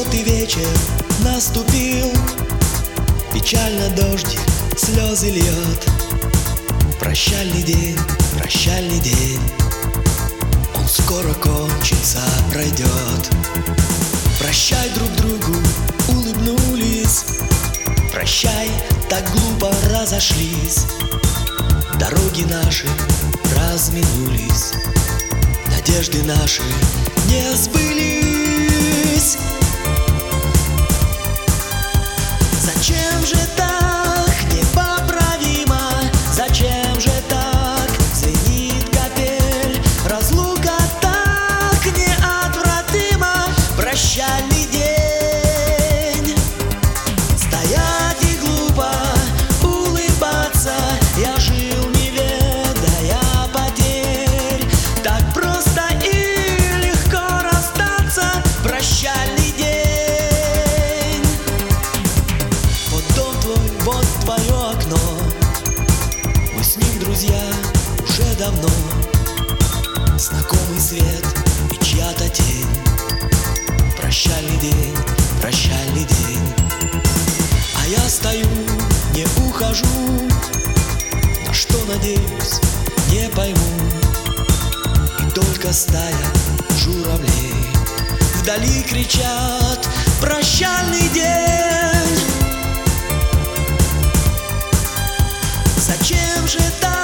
Вот и вечер наступил, печально дождик слезы льет. Прощальный день, он скоро кончится, пройдет. Прощай, друг другу улыбнулись, прощай, так глупо разошлись. Дороги наши разминулись, надежды наши не сбылись. Зачем же так непоправимо? Зачем же так звенит капель? Разлука так неотвратима. Прощальный день. Стоять и глупо улыбаться. Я жил, не ведая потерь. Так просто и легко расстаться. Прощальный день. Вот дом твой, вот твое окно. Мы с ним друзья уже давно. Знакомый свет и чья-то тень. Прощальный день, прощальный день. А я стою, не ухожу. На что надеюсь, не пойму. И только стая журавлей вдали кричат: прощальный день. Зачем же так?